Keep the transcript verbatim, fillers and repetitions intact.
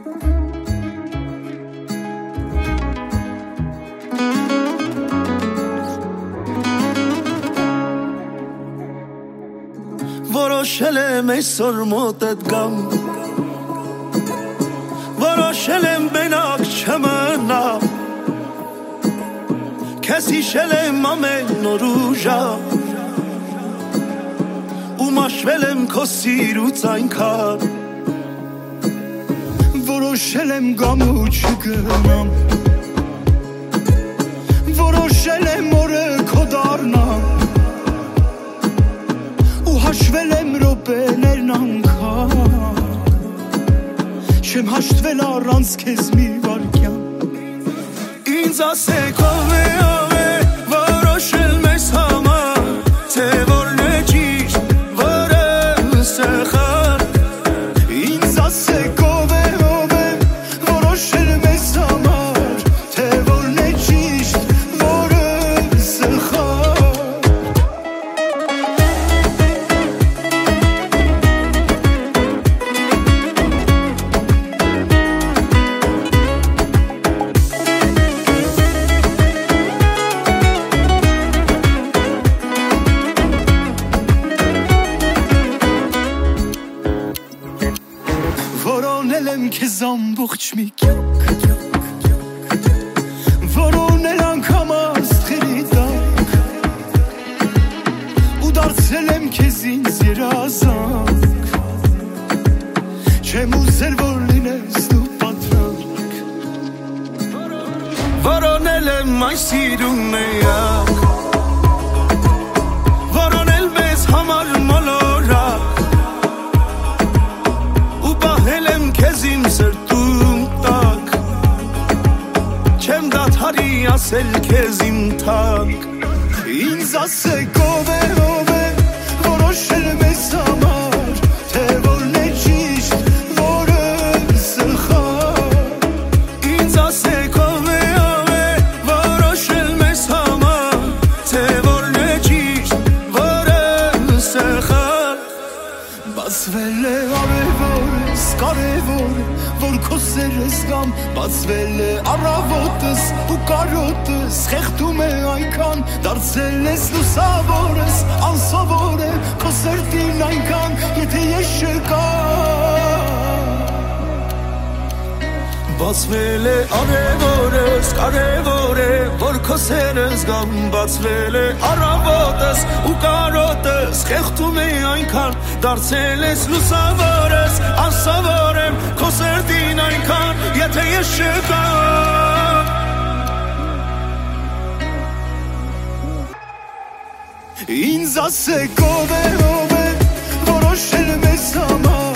Որոշել եմ այսօր մոտդ գամ, որոշել եմ բենակ չմնամ, քեզ հիշել եմ ամեն օր ու ժամ, ու մաշվել եմ քո սիրուց այնքան, որոշել եմ գամ ու չգնամ, որոշել եմ օրը քո դառնամ, հաշվել եմ րոպեներն անգամ, չեմ հաշտվել առանց քեզ մի վայրկյան, ինձ ասեք ով է, ով է որոշել մեզ համար, թե որն է ճիշտ, որը սխալ, ինձ ասեք ով է, ով է որոշել մեզ համար, թե որն է ճիշտ, որը սխալ. Որոնել եմ քեզ ամբողջ մի կյանք, որոնել անգամ աստղերի տակ, ու դարձել եմ քեզ ինձ երազանք, չեմ ուզել որ լինես դու պատրանք, որոնել եմ այս սիրուն միակ, որոնել մեզ համար մոլորակ, քեզ իմ սրտում տակ, չեմ դադարի ասել քեզ իմ թանկ, ինձ ասեք ով է, ով է որոշել մեզ համար, թե որն է ճիշտ, որը սխալ, ինձ ասեք ով է, ով է որոշել մեզ համար, թե որն է ճիշտ, որը սխալ, բացվել է արևորս, կարևոր է, որ քո սերը զգամ, բացվել է առավոտս ու կարոտս, խեղդում է այնքան, դարձել ես լուսավորս, անսովոր է քո սրտին այնքան, եթե ես չկամ, բացվել է արևորս, կարևոր է, որ քո սերը զգամ, բացվել է առավոտս ու կարոտս, խեղդում է այնքան, դարձել ես լուսավորս, անսովոր եմ քո սրտին այնքան, եթե ես չկամ, ինձ ասեք ով է, ով է որոշել մեզ համար,